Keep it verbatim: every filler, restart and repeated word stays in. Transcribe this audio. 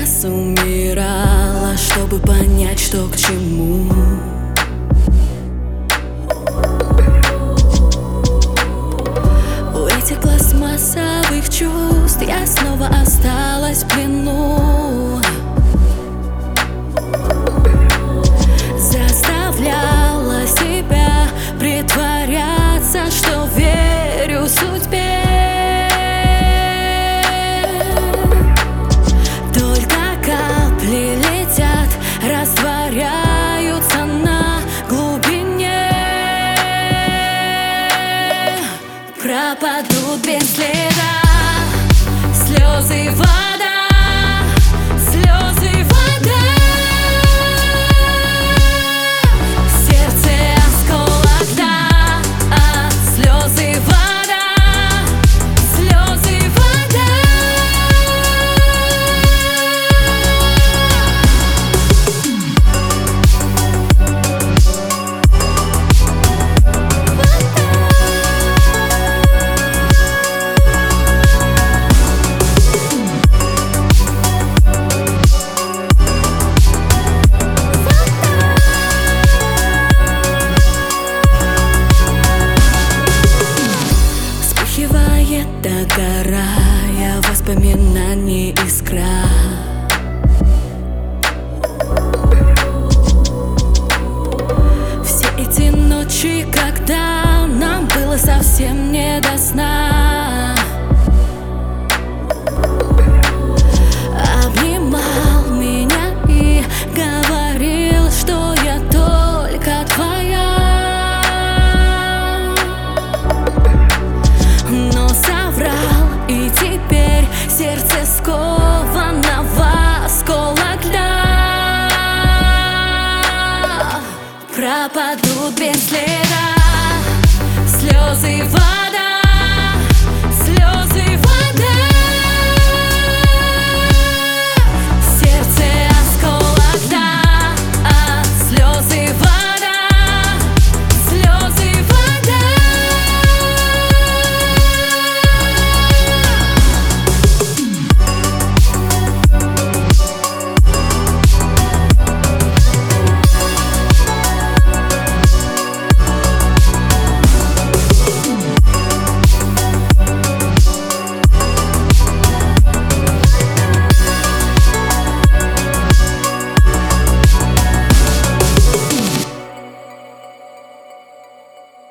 раз умирала, чтобы понять, что к чему. У этих пластмассовых чувств я снова осталась в плену. Заставляла себя притворяться, что верю судьбе. Только капли летят, растворяются на глубине, пропадут без следа слезы и вода, слезы и вода. Догорая воспоминаний искра, все эти ночи, когда нам было совсем не до сна, обнимал меня и говорил, что я только твоя. И теперь сердце сковано в осколок льда, пропадут без следа слезы и вода.